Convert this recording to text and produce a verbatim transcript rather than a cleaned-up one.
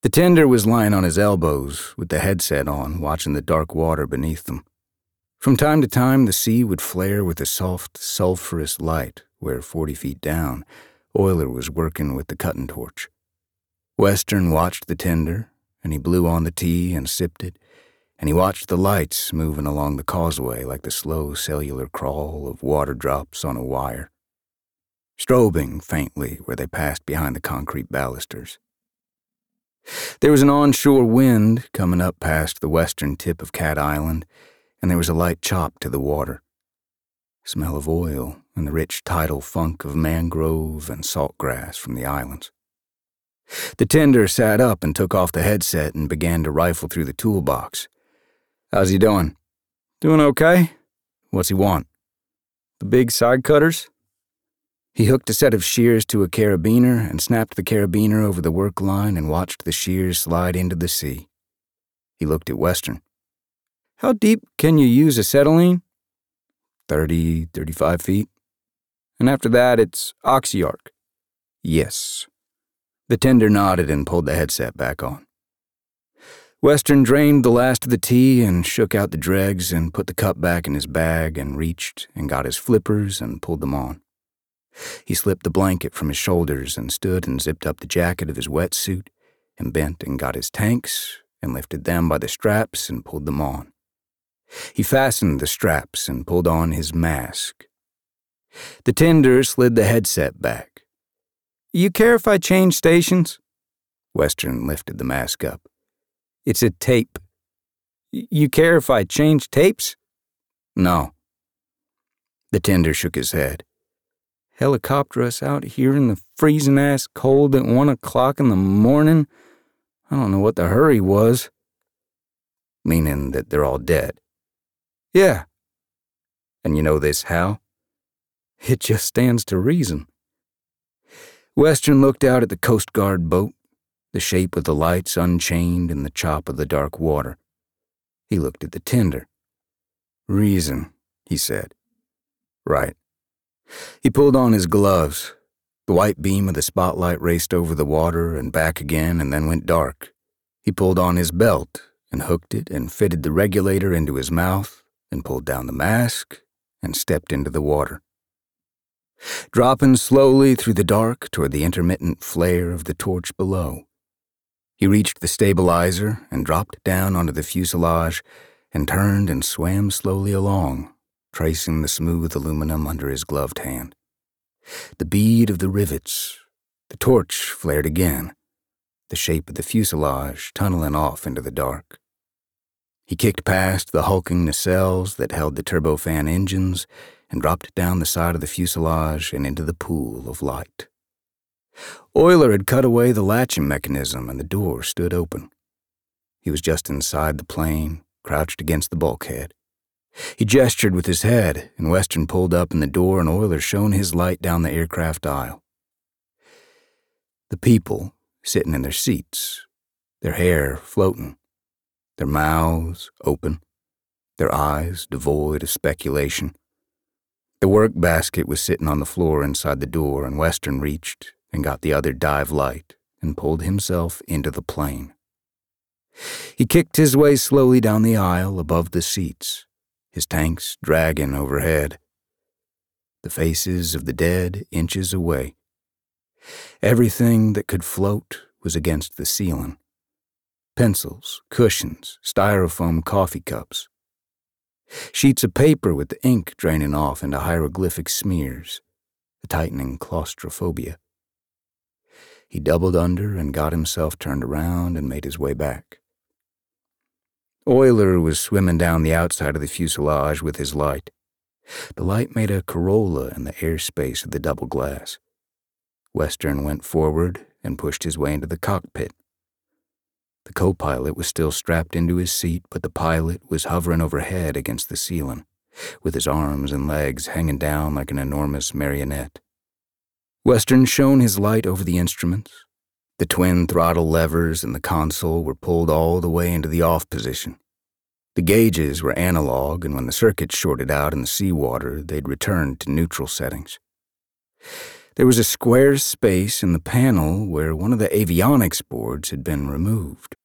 The tender was lying on his elbows with the headset on, watching the dark water beneath them. From time to time, the sea would flare with a soft, sulphurous light where, forty feet down, Oyler was working with the cutting torch. Western watched the tender, and he blew on the tea and sipped it, and he watched the lights moving along the causeway like the slow cellular crawl of water drops on a wire, strobing faintly where they passed behind the concrete balusters. There was an onshore wind coming up past the western tip of Cat Island, and there was a light chop to the water. Smell of oil and the rich tidal funk of mangrove and saltgrass from the islands. The tender sat up and took off the headset and began to rifle through the toolbox. "How's he doing?" "Doing okay." "What's he want?" "The big side cutters." He hooked a set of shears to a carabiner and snapped the carabiner over the work line and watched the shears slide into the sea. He looked at Western. "How deep can you use acetylene?" Thirty, thirty-five feet. "And after that, it's oxyarc." "Yes." The tender nodded and pulled the headset back on. Western drained the last of the tea and shook out the dregs and put the cup back in his bag and reached and got his flippers and pulled them on. He slipped the blanket from his shoulders and stood and zipped up the jacket of his wetsuit and bent and got his tanks and lifted them by the straps and pulled them on. He fastened the straps and pulled on his mask. The tender slid the headset back. "You care if I change stations?" Western lifted the mask up. "It's a tape." "You care if I change tapes?" "No." The tender shook his head. "Helicopter us out here in the freezing-ass cold at one o'clock in the morning? I don't know what the hurry was." "Meaning that they're all dead?" "Yeah." "And you know this how?" "It just stands to reason." Western looked out at the Coast Guard boat, the shape of the lights unchained in the chop of the dark water. He looked at the tender. "Reason," he said. "Right." He pulled on his gloves. The white beam of the spotlight raced over the water and back again and then went dark. He pulled on his belt and hooked it and fitted the regulator into his mouth and pulled down the mask and stepped into the water. Dropping slowly through the dark toward the intermittent flare of the torch below, he reached the stabilizer and dropped down onto the fuselage and turned and swam slowly along, tracing the smooth aluminum under his gloved hand. The bead of the rivets, the torch flared again, the shape of the fuselage tunneling off into the dark. He kicked past the hulking nacelles that held the turbofan engines and dropped down the side of the fuselage and into the pool of light. Oyler had cut away the latching mechanism and the door stood open. He was just inside the plane, crouched against the bulkhead. He gestured with his head, and Western pulled up in the door and Oyler shone his light down the aircraft aisle. The people sitting in their seats, their hair floating, their mouths open, their eyes devoid of speculation. The work basket was sitting on the floor inside the door, and Western reached and got the other dive light and pulled himself into the plane. He kicked his way slowly down the aisle above the seats, his tanks dragging overhead. The faces of the dead inches away. Everything that could float was against the ceiling. Pencils, cushions, styrofoam coffee cups. Sheets of paper with the ink draining off into hieroglyphic smears, a tightening claustrophobia. He doubled under and got himself turned around and made his way back. Oyler was swimming down the outside of the fuselage with his light. The light made a corolla in the airspace of the double glass. Western went forward and pushed his way into the cockpit. The co-pilot was still strapped into his seat, but the pilot was hovering overhead against the ceiling, with his arms and legs hanging down like an enormous marionette. Western shone his light over the instruments. The twin throttle levers in the console were pulled all the way into the off position. The gauges were analog, and when the circuits shorted out in the seawater, they'd returned to neutral settings. There was a square space in the panel where one of the avionics boards had been removed.